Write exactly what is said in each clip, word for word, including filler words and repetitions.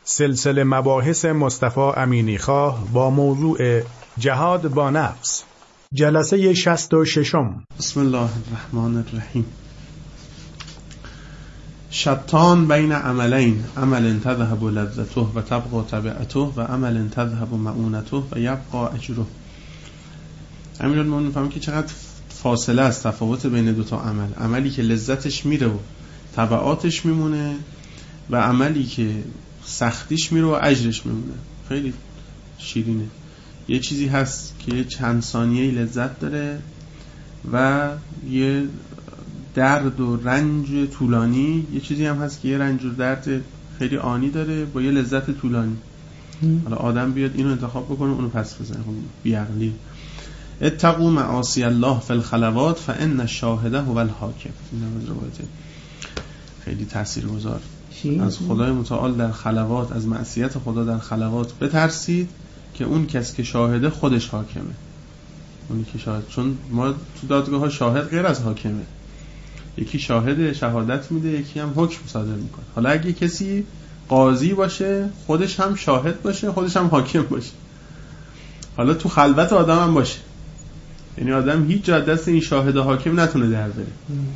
سلسله مباحث مصطفی امینیخواه با موضوع جهاد با نفس، جلسه شصت و ششم. بسم الله الرحمن الرحیم. شتان بین عملین، عمل تذهب لذته و تبقى تبعته و عمل تذهب معونته و یبقى اجره. امیرالمومنین فهمید که چقدر فاصله است، تفاوت بین دو تا عمل. عملی که لذتش میره و تبعاتش میمونه و عملی که سختیش میره و اجرش میمونه. خیلی شیرینه. یه چیزی هست که چند ثانیه لذت داره و یه درد و رنج طولانی، یه چیزی هم هست که یه رنج و درد خیلی آنی داره با یه لذت طولانی. حالا آدم بیاد اینو انتخاب بکنه اونو پس بزنه، بیعقلی. اتقوا معاصی الله فی الخلوات فان الشاهد هو الحاکم. این از روایت خیلی تاثیرگذار. از خدای متعال در خلوات، از معصیت خدا در خلوات بترسید که اون کس که شاهده خودش حاکمه. اونی که شاهد، چون ما تو دادگاه ها شاهد غیر از حاکمه. یکی شاهد شهادت میده، یکی هم حکم صادر میکنه. حالا اگه کسی قاضی باشه خودش هم شاهد باشه، خودش هم حاکم باشه، حالا تو خلوت آدم هم باشه، یعنی آدم هیچ جا دست این شاهد حاکم نتونه در بره.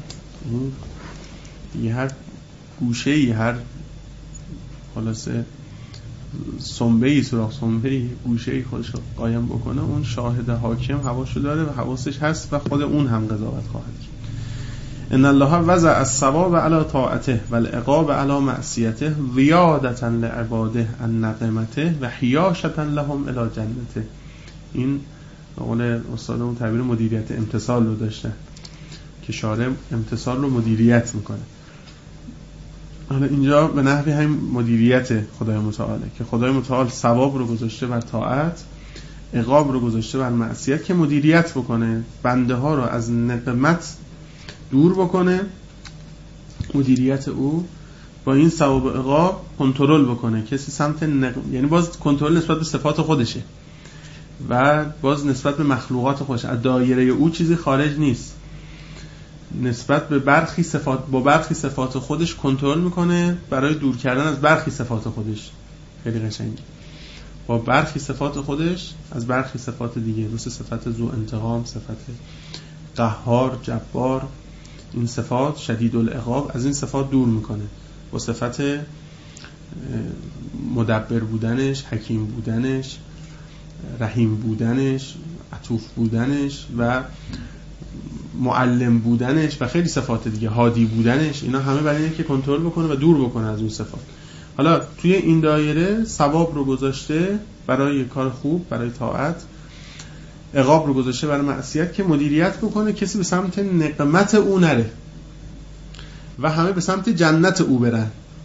یه هر گوشه‌ای، هر خلاصه سنبه‌ای، سوراخ سنبه‌ای، گوشه‌ای خودش رو قایم بکنه، اون شاهد حاکم حواسشو داره و حواسش هست و خود اون هم قضاوت خواهد کرد. ان الله وضع الثواب علی طاعته و العقاب علی معصیته زیادة لعباده عن نقمته و حیاشة لهم الی جنته. این به قول استادمون تعبیر مدیریت امتثال رو داشته که شارع امتثال رو مدیریت میکنه. حالا اینجا به نحوی هم مدیریت خدای متعاله که خدای متعال ثواب رو گذاشته بر طاعت، عقاب رو گذاشته بر معصیت که مدیریت بکنه، بنده ها رو از نقمت دور بکنه. مدیریت او با این ثواب و عقاب کنترل بکنه. کسی سمت نقم، یعنی باز کنترل نسبت به صفات خودشه و باز نسبت به مخلوقات خودش، از دایره او چیزی خارج نیست. نسبت به برخی صفات، با برخی صفات خودش کنترل میکنه برای دور کردن از برخی صفات خودش. خیلی قشنگه. با برخی صفات خودش از برخی صفات دیگه، مثل صفت ذو انتقام، صفت قهار، جبار، این صفات شدید العقاب، از این صفات دور میکنه. با صفت مدبر بودنش، حکیم بودنش، رحیم بودنش، عطوف بودنش و معلم بودنش و خیلی صفات دیگه، هادی بودنش، اینا همه برای اینه که کنترل بکنه و دور بکنه از اون صفات. حالا توی این دایره ثواب رو گذاشته برای کار خوب، برای طاعت، عقاب رو گذاشته برای معصیت که مدیریت بکنه، کسی به سمت نقمت او نره و همه به سمت جنت او برن،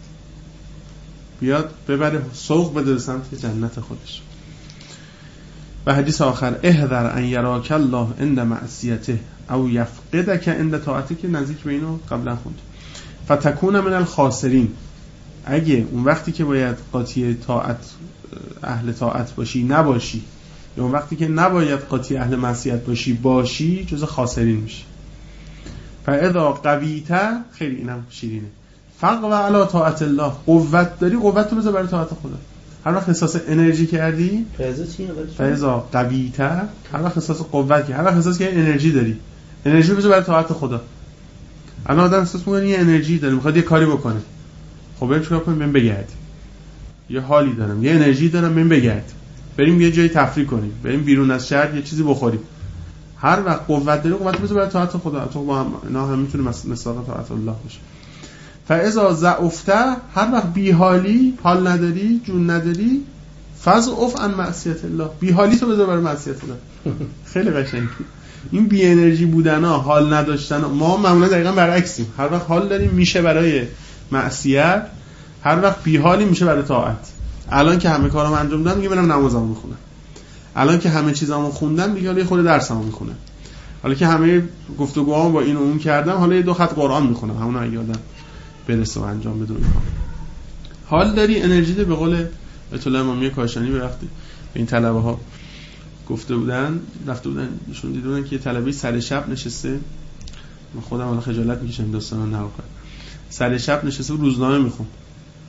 بیاد ببره سوق بده به سمت جنت خودش. و حدیث آخر احذر ان یراک الله عند معصیته او یفقدک عند طاعته، که نزدیک به اینو قبلا خوند. فتکون من الخاسرین، اگه اون وقتی که باید قاطی طاعت، اهل طاعت باشی نباشی، یا اون وقتی که نباید قاطی اهل معصیت باشی باشی، جز خاسرین میشی. فاذا قویت، خیلی اینم شیرینه، فقو علی طاعت الله، قوت داری، قوت رو بذار برای طاعت خدا. هر وقت احساس انرژی کردی، فاذا قویت، هر وقت احساس قوت کردی، هر وقت احساس که انرژی داری، انرژی رو بذار برای طاعت خدا. الان آدم احساس می‌کنه یه انرژی داره، میخواد یه کاری بکنه، خب بریم چیکار کنیم؟ بریم بگردیم. یه حالی دارم، یه انرژی دارم، بریم بگردیم، بریم یه جایی تفریح کنیم، بریم بیرون از شهر یه چیزی بخوریم. هر وقت قوت داری، قوت بذار برای طاعت خدا. تو با هم اینا هم میتونه مصداق طاعت الله باشه. فاذا ضعفت، هر وقت بیحالی، حال نداری، جون نداری، فضعف عن معصیت الله، بیحالی تو بذار برای معصیت الله. خیلی قشنگه این بی انرژی بودنا، حال نداشتن. ما معمولا دقیقاً برعکسیم، هر وقت حال داریم میشه برای معصیت، هر وقت بیحالی میشه برای طاعت. الان که همه کارامو انجام دادم میگم برم نمازامو میخونم، الان که همه چیزامو خوندم دیگه حالا خود درسامو میخونم، حالا که همه گفتگوامو با این و اون کردم حالا یه دو خط قرآن میخونم، همون اگه آدم برسه و انجام بده. حال داری، انرژی داری. به قول بیت الله امامی کاشانی به وقتی به این طلبه ها گفته بودن، رفته بودن نشون دیده بودن که طلبه سر شب نشسته، من خودم الان خجالت میکشم داستانا نگم، سر شب نشسته روزنامه میخون،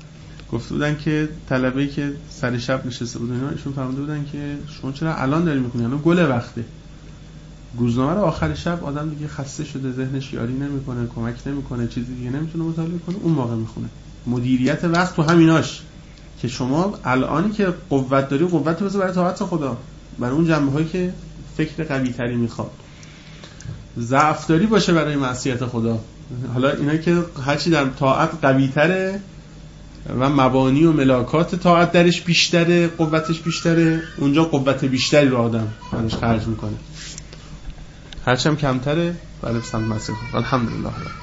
گفته بودن که طلبه‌ای که سر شب نشسته بودن ایشون فرموده بودن که شما چرا الان داری میکنی؟ الان گل وقته. روزنامه رو آخر شب آدم دیگه خسته شده، ذهنش یاری نمیکنه، کمک نمیکنه، چیزی دیگه نمیتونه مطالعه کنه، اون موقع میخونه. مدیریت وقت تو همیناش که شما الانی که قوت داری، قوت بذار برای طاعت خدا، برای اون جنبه‌هایی که فکر قوی تری میخواد. ضعف داری باشه برای معصیت خدا. حالا اینا که هرچی در طاعت قوی تره و مبانی و ملاکات طاعت درش بیشتره، قوتش بیشتره، اونجا قوت بیشتری رو آدم برش خرج میکنه. هرچی هم کمتره برای سمت مسیح. الحمدلله.